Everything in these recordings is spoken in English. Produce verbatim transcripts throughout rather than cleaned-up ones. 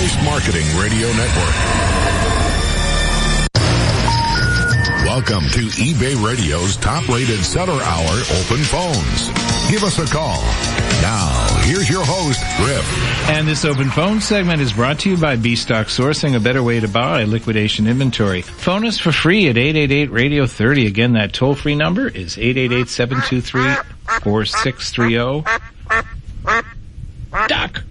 Voice Marketing Radio Network. Welcome to eBay Radio's top-rated Seller Hour open phones. Give us a call. Now, here's your host, Griff. And this open phone segment is brought to you by B-Stock Sourcing, a better way to buy liquidation inventory. Phone us for free at eight eight eight, radio thirty. Again, that toll-free number is eight eight eight, seven two three, four six three zero. Doc.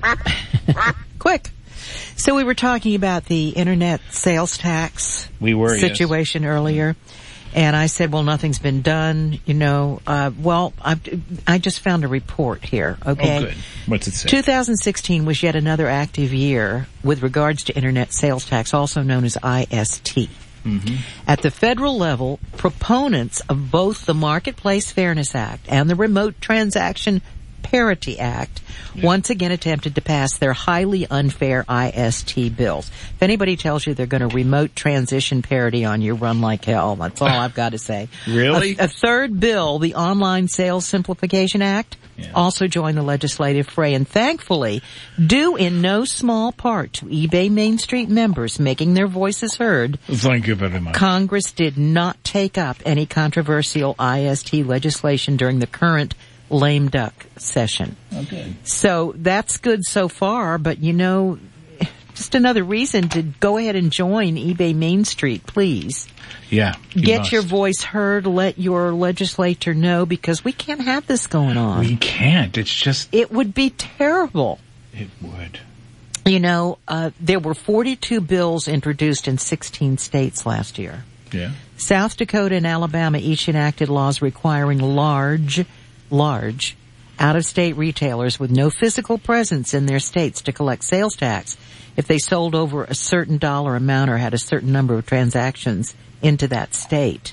Quick. So we were talking about the internet sales tax we were, situation yes. earlier. And I said, well, nothing's been done, you know. Uh, well, I, I just found a report here, okay? Oh, good. What's it say? twenty sixteen was yet another active year with regards to internet sales tax, also known as I S T. Mm-hmm. At the federal level, proponents of both the Marketplace Fairness Act and the Remote Transaction Parity Act yeah. once again attempted to pass their highly unfair I S T bills. If anybody tells you they're going to remote transition parity on you, run like hell. That's all I've got to say. Really? A, a third bill, the Online Sales Simplification Act, yeah. also joined the legislative fray, and thankfully, due in no small part to eBay Main Street members making their voices heard, thank you very much. Congress did not take up any controversial I S T legislation during the current lame duck session. Okay. So that's good so far, but you know, just another reason to go ahead and join eBay Main Street, please. Yeah. You Get must. your voice heard, let your legislator know, because we can't have this going on. We can't. It's just... It would be terrible. It would. You know, uh, there were forty-two bills introduced in sixteen states last year. Yeah. South Dakota and Alabama each enacted laws requiring large large out-of-state retailers with no physical presence in their states to collect sales tax if they sold over a certain dollar amount or had a certain number of transactions into that state.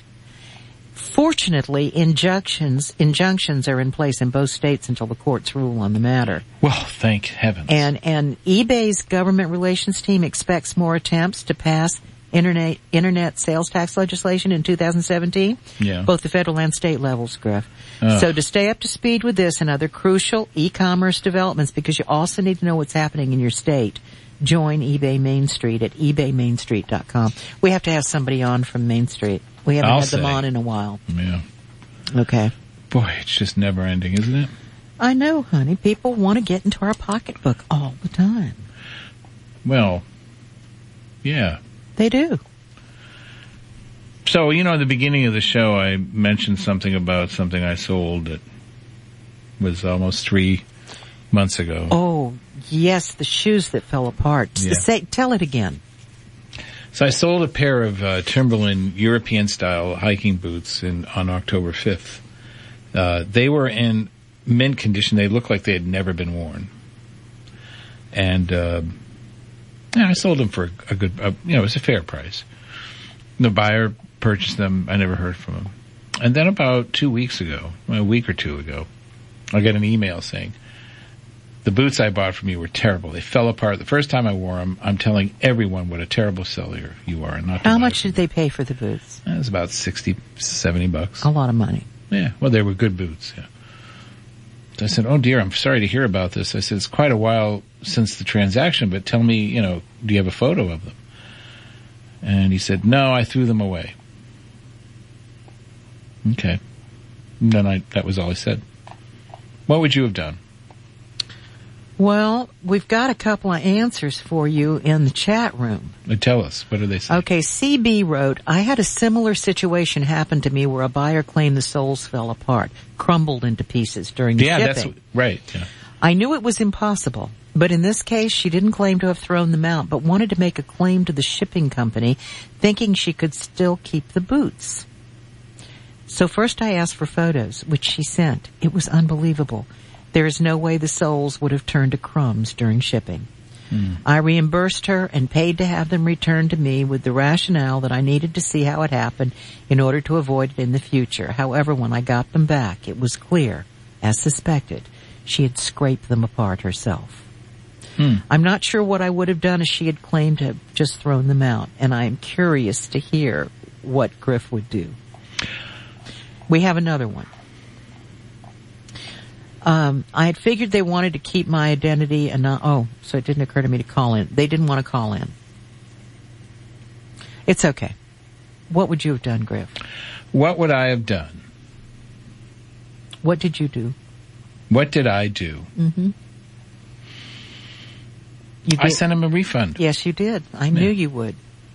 Fortunately, injunctions injunctions are in place in both states until the courts rule on the matter. Well, thank heavens. And and eBay's government relations team expects more attempts to pass internet internet sales tax legislation in two thousand seventeen. Yeah. Both the federal and state levels, Griff. Ugh. So to stay up to speed with this and other crucial e-commerce developments, because you also need to know what's happening in your state, join eBay Main Street at ebay main street dot com. We have to have somebody on from Main Street. We haven't I'll had them say. on in a while. Yeah. Okay. Boy, it's just never ending, isn't it? I know, honey. People want to get into our pocketbook all the time. Well, yeah. They do. So, you know, at the beginning of the show, I mentioned something about something I sold that was almost three months ago. Oh, yes, the shoes that fell apart. Yeah. Say, tell it again. So I sold a pair of uh, Timberland European-style hiking boots in, on October fifth. Uh, they were in mint condition. They looked like they had never been worn. And uh, yeah, I sold them for a good, uh, you know, it was a fair price. The buyer purchased them. I never heard from him. And then about two weeks ago, a week or two ago, I got an email saying, the boots I bought from you were terrible. They fell apart. The first time I wore them, I'm telling everyone what a terrible seller you are. Not to How buy much them. did they pay for the boots? It was about sixty, seventy bucks. A lot of money. Yeah, well, they were good boots, yeah. So I said, oh dear, I'm sorry to hear about this. I said, it's quite a while since the transaction, but tell me, you know, do you have a photo of them? And he said, no, I threw them away. Okay. And then I, that was all I said. What would you have done? Well, we've got a couple of answers for you in the chat room. Uh, Tell us. What do they say? Okay, C B wrote, I had a similar situation happen to me where a buyer claimed the soles fell apart, crumbled into pieces during the yeah, shipping. that's right. Yeah. I knew it was impossible, but in this case, she didn't claim to have thrown them out, but wanted to make a claim to the shipping company, thinking she could still keep the boots. So first I asked for photos, which she sent. It was unbelievable. There is no way the soles would have turned to crumbs during shipping. Mm. I reimbursed her and paid to have them returned to me with the rationale that I needed to see how it happened in order to avoid it in the future. However, when I got them back, it was clear, as suspected, she had scraped them apart herself. Mm. I'm not sure what I would have done if she had claimed to have just thrown them out, and I am curious to hear what Griff would do. We have another one. Um, I had figured they wanted to keep my identity and not, oh, so it didn't occur to me to call in. They didn't want to call in. It's okay. What would you have done, Griff? What would I have done? What did you do? What did I do? Mm-hmm. You I sent him a refund. Yes, you did. I knew you would.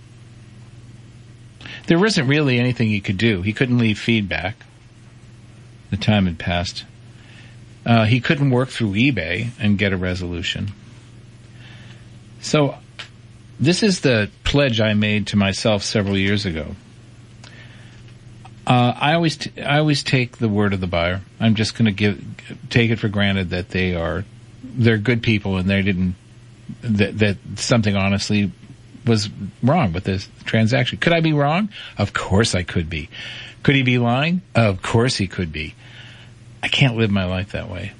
There isn't really anything he could do. He couldn't leave feedback. The time had passed. Uh, he couldn't work through eBay and get a resolution. So, this is the pledge I made to myself several years ago. Uh, I always, t- I always take the word of the buyer. I'm just going to give, take it for granted that they are, they're good people and they didn't, that, that something honestly was wrong with this transaction. Could I be wrong? Of course I could be. Could he be lying? Of course he could be. I can't live my life that way.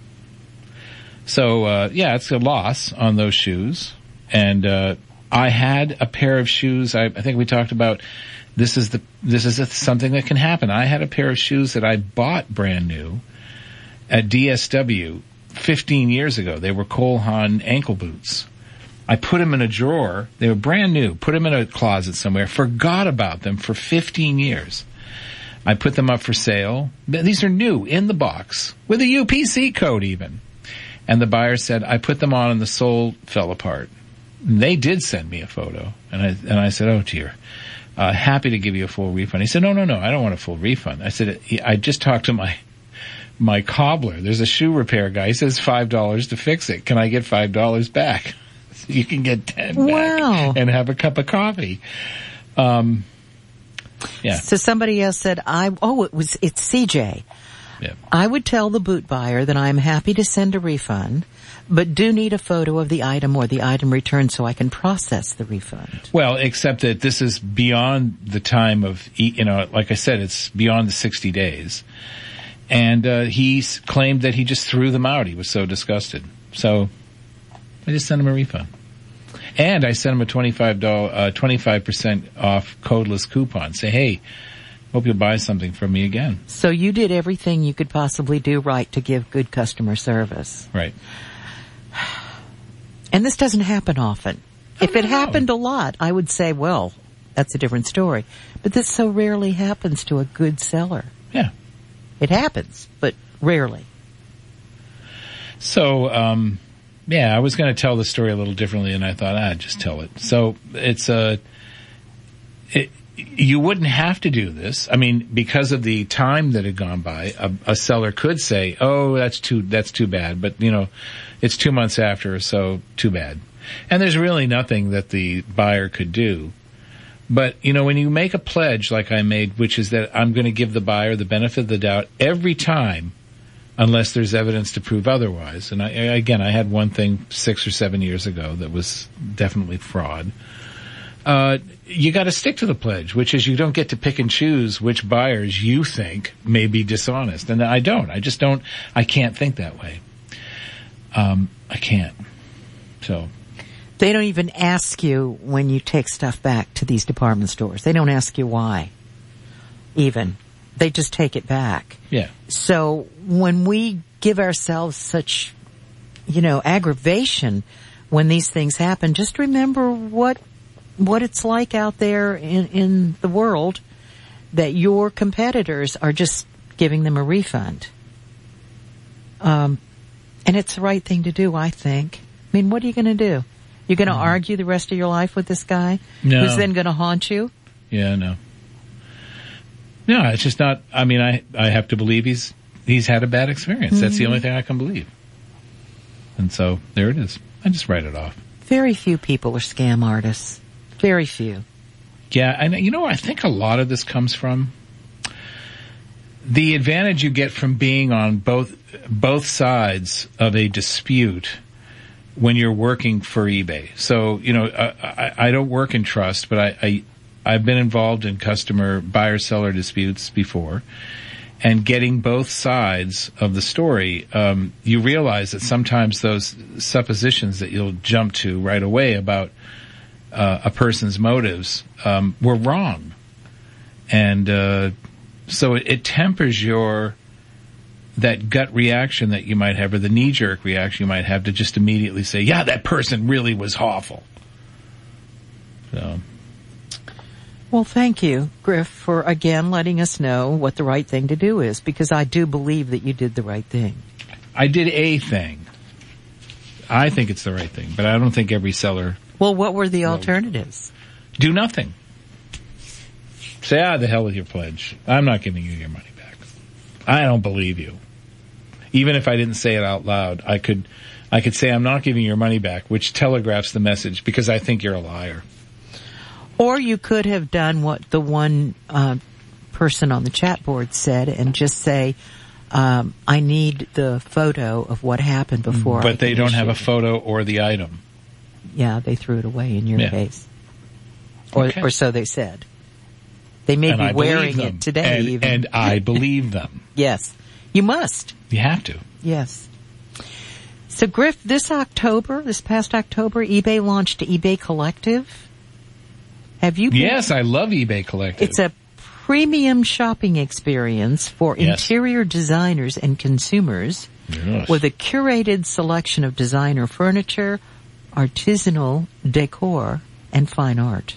So, uh, yeah, it's a loss on those shoes. And, uh, I had a pair of shoes. I, I think we talked about this is the, this is a, something that can happen. I had a pair of shoes that I bought brand new at D S W fifteen years ago. They were Cole Haan ankle boots. I put them in a drawer. They were brand new. Put them in a closet somewhere. Forgot about them for fifteen years. I put them up for sale. These are new in the box with a U P C code even. And the buyer said, I put them on and the sole fell apart. And they did send me a photo. And I, and I said, oh dear, uh, happy to give you a full refund. He said, no, no, no, I don't want a full refund. I said, I just talked to my, my cobbler. There's a shoe repair guy. He says five dollars to fix it. Can I get five dollars back? So you can get ten wow. back and have a cup of coffee. Um, Yeah. So somebody else said, I, oh, it was, it's C J. Yeah. I would tell the boot buyer that I'm happy to send a refund, but do need a photo of the item or the item returned so I can process the refund. Well, except that this is beyond the time of, you know, like I said, it's beyond the sixty days. And, uh, he claimed that he just threw them out. He was so disgusted. So I just sent him a refund. And I sent him a twenty-five dollars, uh, twenty-five percent off codeless coupon. Say, hey, hope you'll buy something from me again. So you did everything you could possibly do right to give good customer service. Right. And this doesn't happen often. Oh, if it no. happened a lot, I would say, well, that's a different story. But this so rarely happens to a good seller. Yeah. It happens, but rarely. So, um, yeah, I was going to tell the story a little differently, and I thought, ah, just tell it. So it's a, it, you wouldn't have to do this. I mean, because of the time that had gone by, a, a seller could say, oh, that's too, that's too bad. But, you know, it's two months after, so too bad. And there's really nothing that the buyer could do. But, you know, when you make a pledge like I made, which is that I'm going to give the buyer the benefit of the doubt every time, unless there's evidence to prove otherwise. And I, again, I had one thing six or seven years ago that was definitely fraud. Uh, you got to stick to the pledge, which is you don't get to pick and choose which buyers you think may be dishonest. And I don't. I just don't. I can't think that way. Um, I can't. So. They don't even ask you when you take stuff back to these department stores. They don't ask you why. Even. They just take it back. Yeah. So when we give ourselves such, you know, aggravation when these things happen, just remember what what it's like out there in, in the world, that your competitors are just giving them a refund. Um, and it's the right thing to do, I think. I mean, what are you going to do? You're going to mm-hmm. argue the rest of your life with this guy? No. Who's then going to haunt you? Yeah, no. No, it's just not, I mean, I, I have to believe he's, he's had a bad experience. Mm-hmm. That's the only thing I can believe. And so, there it is. I just write it off. Very few people are scam artists. Very few. Yeah, and you know, I think a lot of this comes from the advantage you get from being on both, both sides of a dispute when you're working for eBay. So, you know, I, I, I don't work in trust, but I, I I've been involved in customer buyer-seller disputes before, and getting both sides of the story, um, you realize that sometimes those suppositions that you'll jump to right away about uh, a person's motives um, were wrong, and uh, so it, it tempers your that gut reaction that you might have, or the knee-jerk reaction you might have, to just immediately say, yeah, that person really was awful. So... Well, thank you, Griff, for again letting us know what the right thing to do is, because I do believe that you did the right thing. I did a thing. I think it's the right thing, but I don't think every seller... Well, what were the alternatives? Do nothing. Say, ah, the hell with your pledge. I'm not giving you your money back. I don't believe you. Even if I didn't say it out loud, I could, I could say I'm not giving you your money back, which telegraphs the message, because I think you're a liar. Or you could have done what the one uh, person on the chat board said and just say, um, I need the photo of what happened before. But I they don't have a it. photo or the item. Yeah, they threw it away in your yeah. case. Or, okay. or so they said. They may and be I wearing them. it today and, even. And I believe them. Yes. You must. You have to. Yes. So Griff, this October, this past October, eBay launched eBay Collective. Have you been? Yes, I love eBay Collective. It's a premium shopping experience for yes. interior designers and consumers yes. with a curated selection of designer furniture, artisanal decor, and fine art.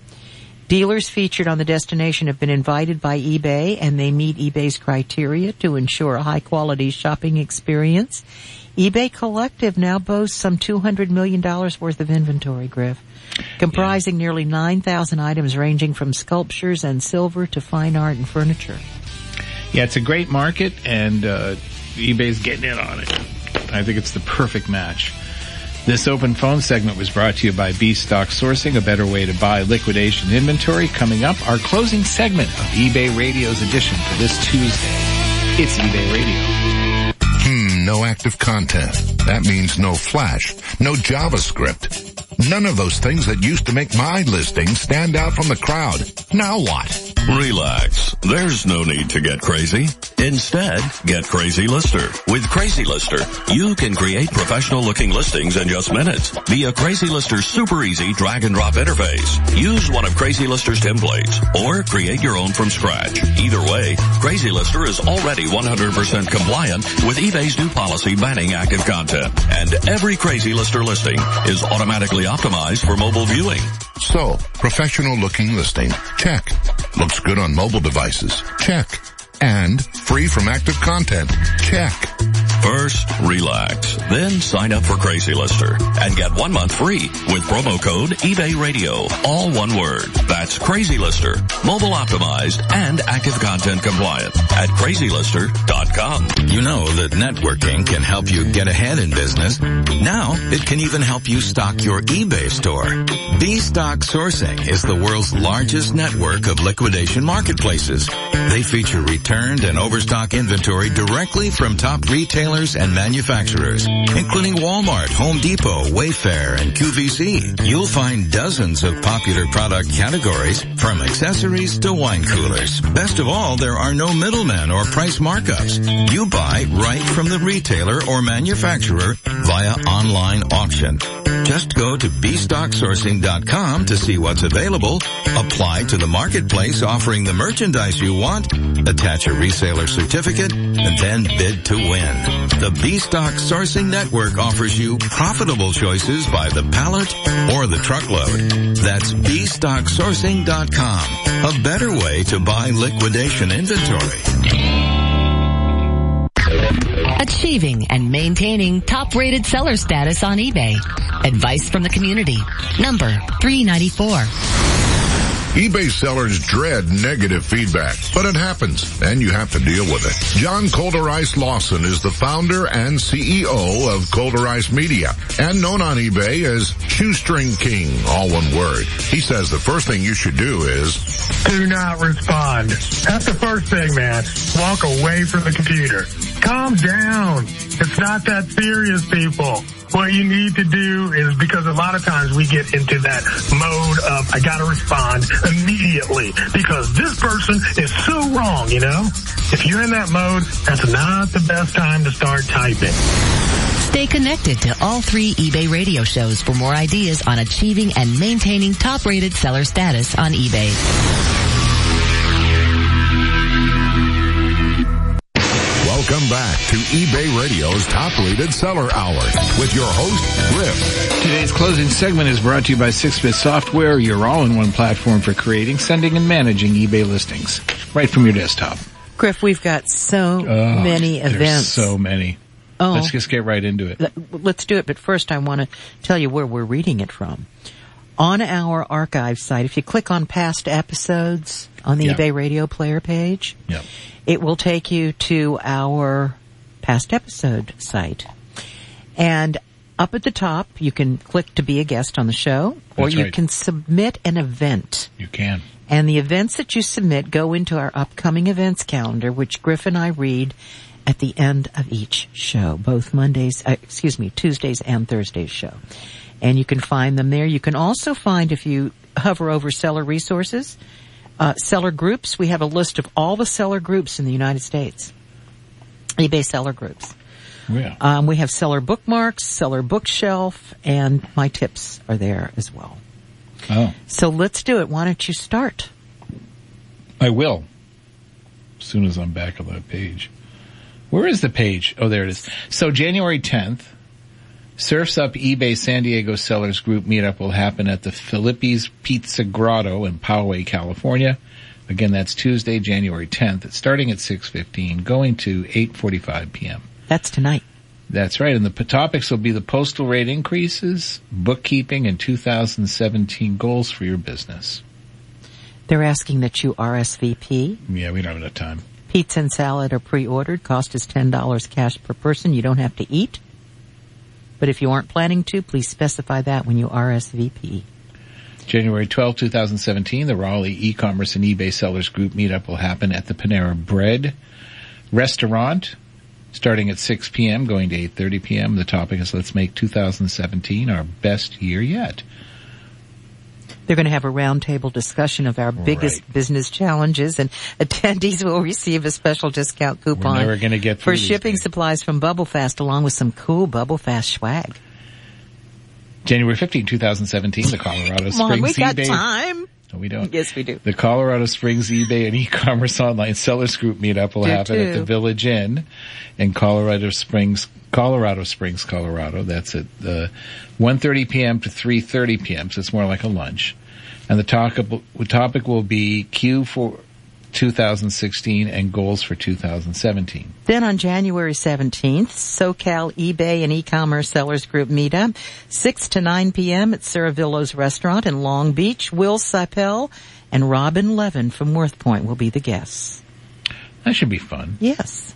Dealers featured on the destination have been invited by eBay, and they meet eBay's criteria to ensure a high-quality shopping experience. eBay Collective now boasts some two hundred million dollars worth of inventory, Griff, comprising yeah. nearly nine thousand items ranging from sculptures and silver to fine art and furniture. Yeah, it's a great market, and uh, eBay's getting in on it. I think it's the perfect match. This open phone segment was brought to you by B-Stock Sourcing, a better way to buy liquidation inventory. Coming up, our closing segment of eBay Radio's edition for this Tuesday. It's eBay Radio. Hmm, no active content. That means no Flash, no JavaScript. None of those things that used to make my listing stand out from the crowd. Now what? Relax. There's no need to get crazy. Instead, get Crazy Lister. With Crazy Lister, you can create professional-looking listings in just minutes via Crazy Lister's super easy drag-and-drop interface. Use one of Crazy Lister's templates or create your own from scratch. Either way, Crazy Lister is already one hundred percent compliant with eBay's new policy banning active content. And every Crazy Lister listing is automatically optimized for mobile viewing. So, professional-looking listing. Check. Looks good on mobile devices. Check. And free from active content. Check. First, relax. Then sign up for Crazy Lister and get one month free with promo code eBay Radio. All one word. That's Crazy Lister. Mobile optimized and active content compliant at crazy lister dot com. You know that networking can help you get ahead in business. Now it can even help you stock your eBay store. B-Stock Sourcing is the world's largest network of liquidation marketplaces. They feature returned and overstock inventory directly from top retailers and manufacturers, including Walmart, Home Depot, Wayfair, and Q V C. You'll find dozens of popular product categories, from accessories to wine coolers. Best of all, there are no middlemen or price markups. You buy right from the retailer or manufacturer via online auction. Just go to b stock sourcing dot com to see what's available, apply to the marketplace offering the merchandise you want, attach a reseller certificate, and then bid to win. The B-Stock Sourcing Network offers you profitable choices by the pallet or the truckload. That's b stock sourcing dot com, a better way to buy liquidation inventory. Achieving and maintaining top-rated seller status on eBay. Advice from the community. Number three ninety-four. eBay sellers dread negative feedback, but it happens, and you have to deal with it. John Colderice Lawson is the founder and C E O of Colderice Media, and known on eBay as Shoestring King, all one word. He says the first thing you should do is... do not respond. That's the first thing, man. Walk away from the computer. Calm down. It's not that serious, people. What you need to do is, because a lot of times we get into that mode of, I gotta respond immediately because this person is so wrong, you know? If you're in that mode, that's not the best time to start typing. Stay connected to all three eBay radio shows for more ideas on achieving and maintaining top-rated seller status on eBay. Welcome back to eBay Radio's top-rated seller hour with your host, Griff. Today's closing segment is brought to you by Six-Bit Software, your all-in-one platform for creating, sending, and managing eBay listings right from your desktop. Griff, we've got so Oh, many there's events. so many. Oh. Let's just get right into it. Let- Let's do it, but first I want to tell you where we're reading it from. On our archive site, if you click on past episodes on the Yeah. eBay Radio Player page, Yep. it will take you to our past episode site. And up at the top, you can click to be a guest on the show, or That's you right. can submit an event. You can. And the events that you submit go into our upcoming events calendar, which Griff and I read at the end of each show, both Mondays, uh, excuse me, Tuesdays and Thursdays show. And you can find them there. You can also find, if you hover over seller resources, uh, seller groups. We have a list of all the seller groups in the United States. eBay seller groups. Yeah. Um, we have seller bookmarks, seller bookshelf, and my tips are there as well. Oh, So let's do it. Why don't you start? I will. As soon as I'm back on that page. Where is the page? Oh, there it is. So January tenth, Surf's Up eBay San Diego Sellers Group meetup will happen at the Felipe's Pizza Grotto in Poway, California. Again, that's Tuesday, January tenth. It's starting at six fifteen, going to eight forty-five p.m. That's tonight. That's right. And the p- topics will be the postal rate increases, bookkeeping, and two thousand seventeen goals for your business. They're asking that you R S V P. Yeah, we don't have enough time. Pizza and salad are pre-ordered. Cost is ten dollars cash per person. You don't have to eat. But if you aren't planning to, please specify that when you R S V P. January twelfth, twenty seventeen, the Raleigh e-commerce and eBay sellers group meetup will happen at the Panera Bread restaurant, starting at six p.m., going to eight thirty p.m. The topic is Let's Make two thousand seventeen Our Best Year Yet. They're going to have a roundtable discussion of our biggest Right. business challenges, and attendees will receive a special discount coupon never gonna get for through these shipping things. supplies from Bubble Fast, along with some cool Bubble Fast swag. January fifteenth, twenty seventeen, the Colorado Come on, Springs we got eBay... time. No, we don't. Yes, we do. The Colorado Springs eBay and e-commerce online sellers group meetup will Do happen at too. the Village Inn in Colorado Springs, Colorado Springs, Colorado. That's at uh, one thirty p.m. to three thirty p.m., so it's more like a lunch. And the topic, the topic will be Q for two thousand sixteen and goals for two thousand seventeen. Then on January seventeenth, SoCal eBay and e-commerce sellers group meetup, six to nine p.m. at Saravillo's restaurant in Long Beach. Will Sipel and Robin Levin from Worth Point will be the guests. That should be fun. Yes.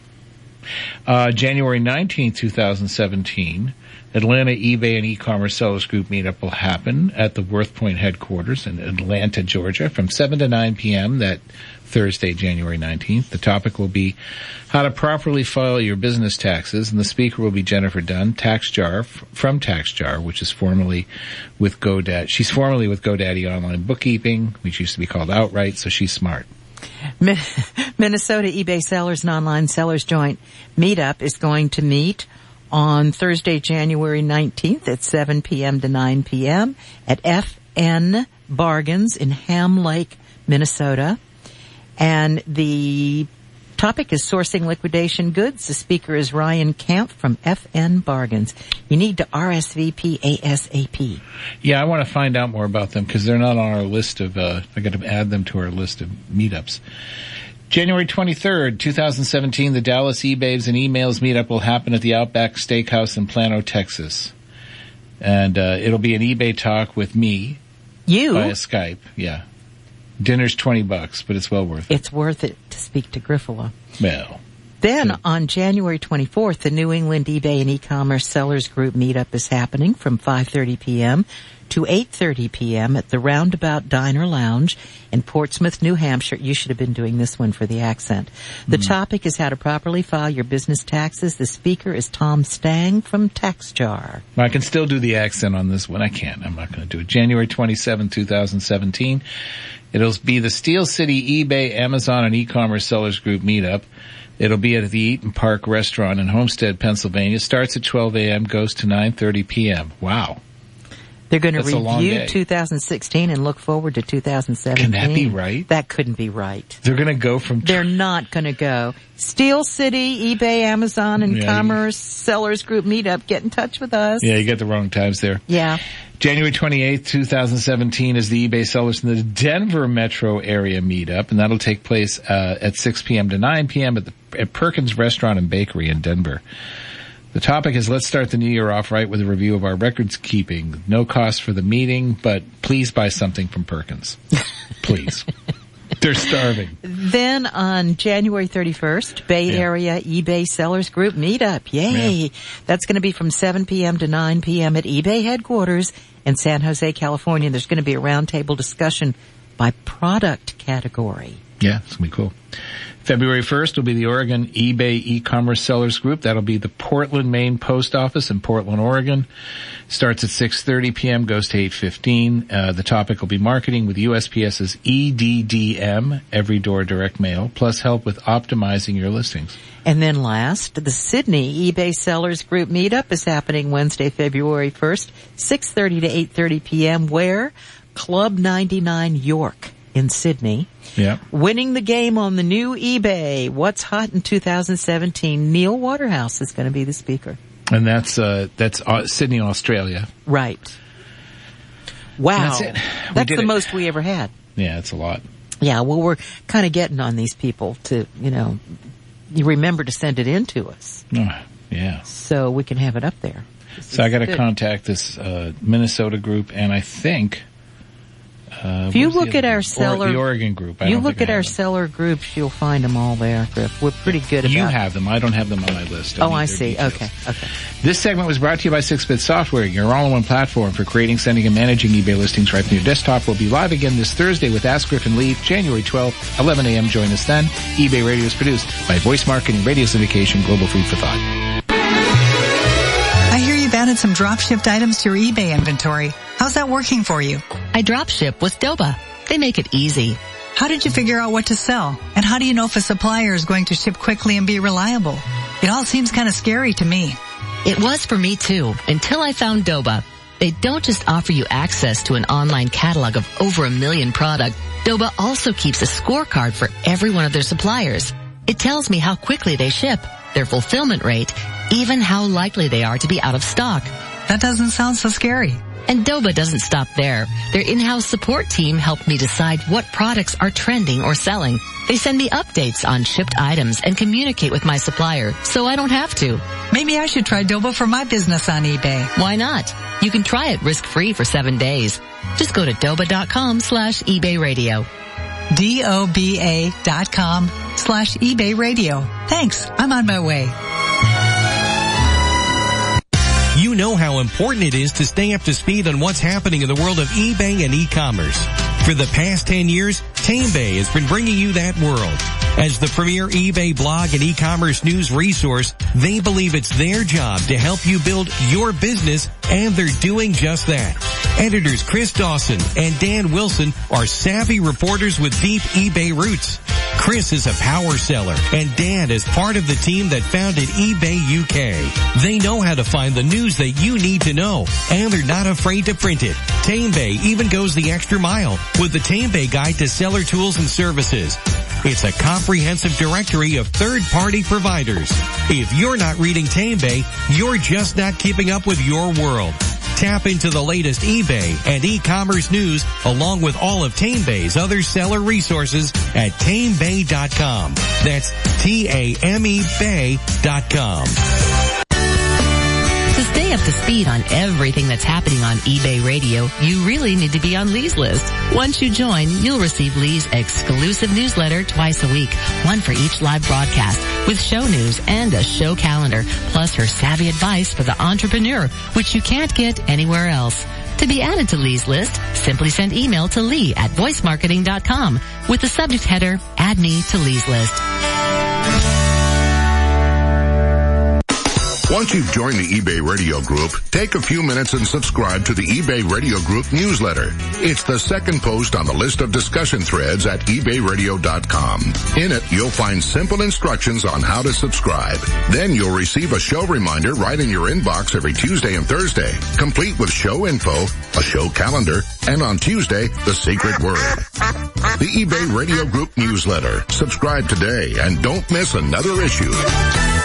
Uh, January nineteenth, twenty seventeen, Atlanta eBay and e-commerce sellers group meetup will happen at the Worth Point headquarters in Atlanta, Georgia from seven to nine p.m. that Thursday, January nineteenth. The topic will be how to properly file your business taxes, and the speaker will be Jennifer Dunn, TaxJar, f- from TaxJar, which is formerly with GoDaddy. She's formerly with GoDaddy Online Bookkeeping, which used to be called Outright, so she's smart. Min- Minnesota eBay Sellers and Online Sellers Joint Meetup is going to meet on Thursday, January nineteenth at seven p.m. to nine p.m. at F N Bargains in Ham Lake, Minnesota. And the topic is sourcing liquidation goods. The speaker is Ryan Camp from F N Bargains. You need to R S V P ASAP. Yeah, I want to find out more about them because they're not on our list of, uh, I got to add them to our list of meetups. January twenty-third, twenty seventeen, the Dallas eBays and Emails meetup will happen at the Outback Steakhouse in Plano, Texas. And, uh, it'll be an eBay talk with me You, via Skype. Yeah. Dinner's twenty bucks, but it's well worth it. it's worth it to speak to Griffalo. Well. Then on January twenty-fourth, the New England eBay and e-commerce sellers group meetup is happening from five thirty p.m. to eight thirty p.m. at the Roundabout Diner Lounge in Portsmouth, New Hampshire. You should have been doing this one for the accent. The mm. topic is how to properly file your business taxes. The speaker is Tom Stang from TaxJar. I can still do the accent on this one. I can't. I'm not going to do it. January twenty-seventh, twenty seventeen. It'll be the Steel City eBay, Amazon, and e-commerce sellers group meetup. It'll be at the Eaton Park Restaurant in Homestead, Pennsylvania. Starts at twelve a.m., goes to nine thirty p.m. Wow. They're going to That's a long review day. two thousand sixteen and look forward to two thousand seventeen. Can that be right? That couldn't be right. They're going to go from... They're not going to go. Steel City, eBay, Amazon, and Yeah, you- Commerce Sellers Group Meetup. Get in touch with us. Yeah, you get the wrong times there. Yeah. January twenty-eighth, twenty seventeen is the eBay Sellers in the Denver metro area meetup, and that'll take place uh, at six p.m. to nine p.m. at the at Perkins Restaurant and Bakery in Denver. The topic is let's start the new year off right with a review of our records keeping. No cost for the meeting, but please buy something from Perkins. Please. They're starving. Then on January thirty-first, Bay Yeah. Area eBay Sellers Group Meetup. Yay. Yeah. That's going to be from seven p.m. to nine p.m. at eBay headquarters in San Jose, California. There's going to be a roundtable discussion by product category. Yeah, it's going to be cool. February first will be the Oregon eBay e-commerce sellers group. That'll be the Portland, Maine post office in Portland, Oregon. Starts at six thirty p.m., goes to eight fifteen. Uh, the topic will be marketing with USPS's E D D M, Every Door Direct Mail, plus help with optimizing your listings. And then last, the Sydney eBay Sellers Group Meetup is happening Wednesday, February first, six thirty to eight thirty p.m. Where? Club ninety-nine York in Sydney. Yeah. Winning the game on the new eBay. What's hot in two thousand seventeen? Neil Waterhouse is going to be the speaker. And that's, uh, that's uh, Sydney, Australia. Right. Wow. That's it. We That's did the it. most we ever had. Yeah, it's a lot. Yeah, well, we're kind of getting on these people to, you know, you remember to send it in to us Oh, yeah. so we can have it up there. This So I is got to good. contact this uh, Minnesota group, and I think uh, If you where's the look other at our group? seller, or the Oregon group. I you don't look think at I our have them. seller groups, you'll find them all there, Griff. We're pretty good about You have them. I don't have them on my list. Oh, need I their see. details. Okay, okay. This segment was brought to you by six bit Software, your all-in-one platform for creating, sending, and managing eBay listings right from your desktop. We'll be live again this Thursday with Ask Griff and Lee, January twelfth, eleven a.m. Join us then. eBay Radio is produced by Voice Marketing Radio Syndication, Global Food for Thought. I hear you've added some drop-shipped items to your eBay inventory. How's that working for you? I drop ship with Doba. They make it easy. How did you figure out what to sell? And how do you know if a supplier is going to ship quickly and be reliable? It all seems kind of scary to me. It was for me too, until I found Doba. They don't just offer you access to an online catalog of over a million products. Doba also keeps a scorecard for every one of their suppliers. It tells me how quickly they ship, their fulfillment rate, even how likely they are to be out of stock. That doesn't sound so scary. And Doba doesn't stop there. Their in-house support team helped me decide what products are trending or selling. They send me updates on shipped items and communicate with my supplier, so I don't have to. Maybe I should try Doba for my business on eBay. Why not? You can try it risk-free for seven days. Just go to doba.com slash eBay radio. D-O-B-A dot com slash eBay radio. Thanks. I'm on my way. You know how important it is to stay up to speed on what's happening in the world of eBay and e-commerce. For the past ten years, TameBay has been bringing you that world. As the premier eBay blog and e-commerce news resource, they believe it's their job to help you build your business, and they're doing just that. Editors Chris Dawson and Dan Wilson are savvy reporters with deep eBay roots. Chris is a power seller, and Dan is part of the team that founded eBay U K. They know how to find the news that you need to know, and they're not afraid to print it. TameBay even goes the extra mile with the TameBay Guide to Seller Tools and Services. It's a comprehensive directory of third-party providers. If you're not reading TameBay, you're just not keeping up with your world. Tap into the latest eBay and e-commerce news along with all of TameBay's other seller resources at tamebay dot com. That's T A M E bay dot com. To stay up to speed on everything that's happening on eBay Radio, you really need to be on Lee's list. Once you join, you'll receive Lee's exclusive newsletter twice a week, one for each live broadcast, with show news and a show calendar, plus her savvy advice for the entrepreneur, which you can't get anywhere else. To be added to Lee's list, simply send email to Lee at voice marketing dot com with the subject header, Add Me to Lee's List. Once you've joined the eBay Radio Group, take a few minutes and subscribe to the eBay Radio Group newsletter. It's the second post on the list of discussion threads at ebay radio dot com. In it, you'll find simple instructions on how to subscribe. Then you'll receive a show reminder right in your inbox every Tuesday and Thursday, complete with show info, a show calendar, and on Tuesday, the secret word. The eBay Radio Group newsletter. Subscribe today and don't miss another issue.